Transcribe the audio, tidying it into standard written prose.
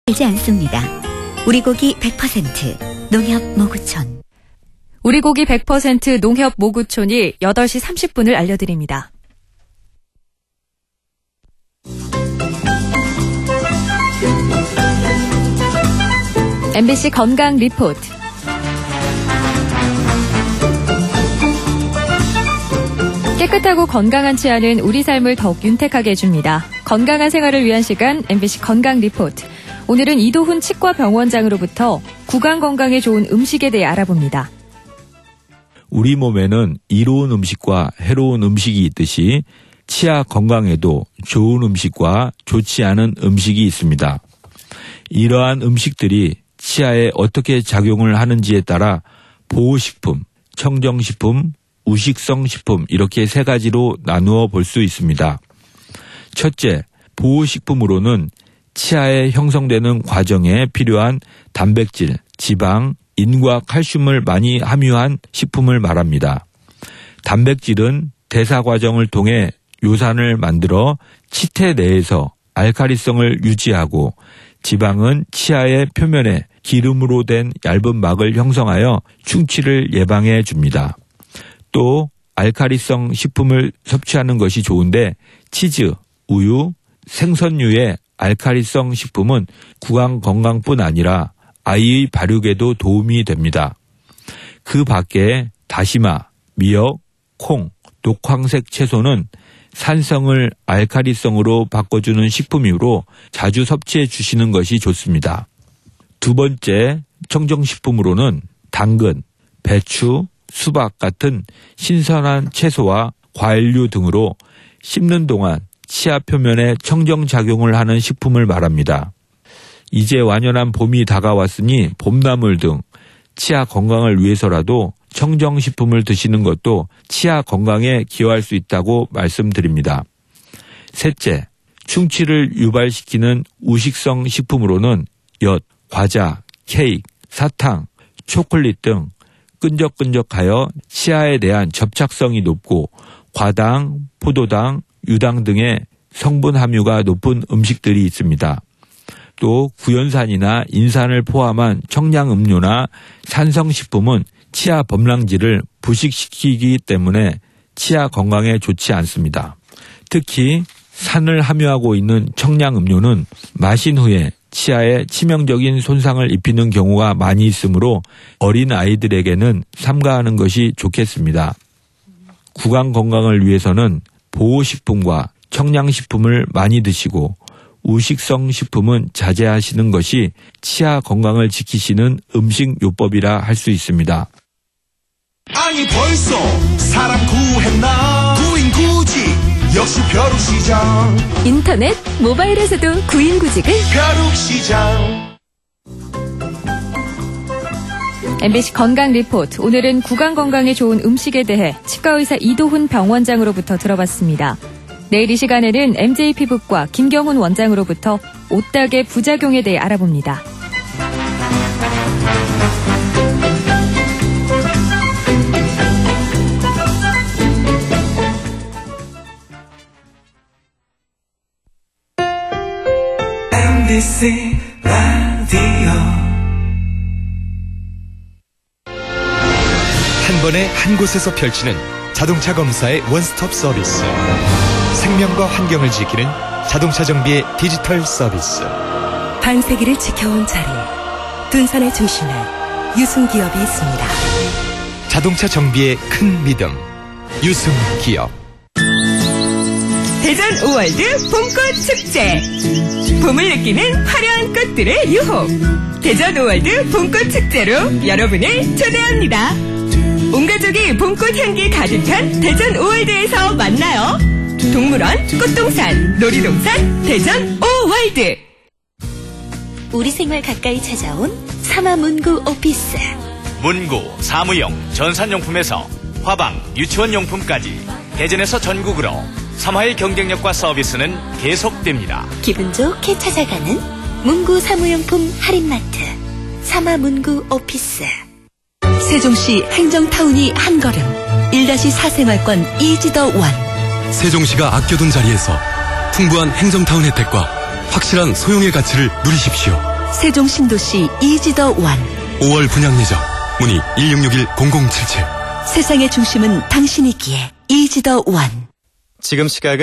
들지 않습니다. 우리 고기 100% 농협 모구촌. 우리 고기 100% 농협 모구촌이 8시 30분을 알려드립니다. MBC 건강 리포트. 깨끗하고 건강한 치아는 우리 삶을 더욱 윤택하게 해줍니다. 건강한 생활을 위한 시간 MBC 건강 리포트. 오늘은 이도훈 치과병원장으로부터 구강 건강에 좋은 음식에 대해 알아봅니다. 우리 몸에는 이로운 음식과 해로운 음식이 있듯이 치아 건강에도 좋은 음식과 좋지 않은 음식이 있습니다. 이러한 음식들이 치아에 어떻게 작용을 하는지에 따라 보호식품, 청정식품, 우식성 식품 이렇게 세 가지로 나누어 볼 수 있습니다. 첫째, 보호식품으로는 치아에 형성되는 과정에 필요한 단백질, 지방, 인과 칼슘을 많이 함유한 식품을 말합니다. 단백질은 대사 과정을 통해 요산을 만들어 치태 내에서 알칼리성을 유지하고, 지방은 치아의 표면에 기름으로 된 얇은 막을 형성하여 충치를 예방해 줍니다. 또 알칼리성 식품을 섭취하는 것이 좋은데 치즈, 우유, 생선류의 알칼리성 식품은 구강 건강뿐 아니라 아이의 발육에도 도움이 됩니다. 그 밖에 다시마, 미역, 콩, 녹황색 채소는 산성을 알칼리성으로 바꿔주는 식품이므로 자주 섭취해 주시는 것이 좋습니다. 두 번째, 청정식품으로는 당근, 배추, 수박 같은 신선한 채소와 과일류 등으로 씹는 동안 치아 표면에 청정작용을 하는 식품을 말합니다. 이제 완연한 봄이 다가왔으니 봄나물 등 치아 건강을 위해서라도 청정식품을 드시는 것도 치아 건강에 기여할 수 있다고 말씀드립니다. 셋째, 충치를 유발시키는 우식성 식품으로는 엿, 과자, 케이크, 사탕, 초콜릿 등 끈적끈적하여 치아에 대한 접착성이 높고 과당, 포도당, 유당 등의 성분 함유가 높은 음식들이 있습니다. 또 구연산이나 인산을 포함한 청량음료나 산성식품은 치아 범랑질을 부식시키기 때문에 치아 건강에 좋지 않습니다. 특히 산을 함유하고 있는 청량음료는 마신 후에 치아에 치명적인 손상을 입히는 경우가 많이 있으므로 어린 아이들에게는 삼가하는 것이 좋겠습니다. 구강 건강을 위해서는 보호식품과 청량식품을 많이 드시고 우식성 식품은 자제하시는 것이 치아 건강을 지키시는 음식요법이라 할 수 있습니다. 아니 벌써 사람 구했나? 구인구직 역시 벼룩시장. 인터넷, 모바일에서도 구인구직을 벼룩시장. MBC 건강 리포트. 오늘은 구강 건강에 좋은 음식에 대해 치과의사 이도훈 병원장으로부터 들어봤습니다. 내일 이 시간에는 MJ 피부과 김경훈 원장으로부터 옷딱의 부작용에 대해 알아봅니다. MBC 라디오. 한 번에 한 곳에서 펼치는 자동차 검사의 원스톱 서비스. 생명과 환경을 지키는 자동차 정비의 디지털 서비스. 반세기를 지켜온 자리, 둔산의 중심에 유승기업이 있습니다. 자동차 정비의 큰 믿음, 유승기업. 대전 5월드 봄꽃 축제. 봄을 느끼는 화려한 꽃들의 유혹. 대전 5월드 봄꽃 축제로 여러분을 초대합니다. 온 가족이 봄꽃 향기 가득한 대전 5월드에서 만나요. 동물원, 꽃동산, 놀이동산, 대전 5월드. 우리 생활 가까이 찾아온 사마문구 오피스. 문구, 사무용, 전산용품에서 화방, 유치원용품까지 대전에서 전국으로 3화의 경쟁력과 서비스는 계속됩니다. 기분 좋게 찾아가는 문구 사무용품 할인마트 사마문구 오피스. 세종시 행정타운이 한 걸음 1-4생활권 이지더 원. 세종시가 아껴둔 자리에서 풍부한 행정타운 혜택과 확실한 소용의 가치를 누리십시오. 세종신도시 이지더원. 5월 분양 예정. 문의 1661-0077. 세상의 중심은 당신이기에 이지더원. 지금 시각은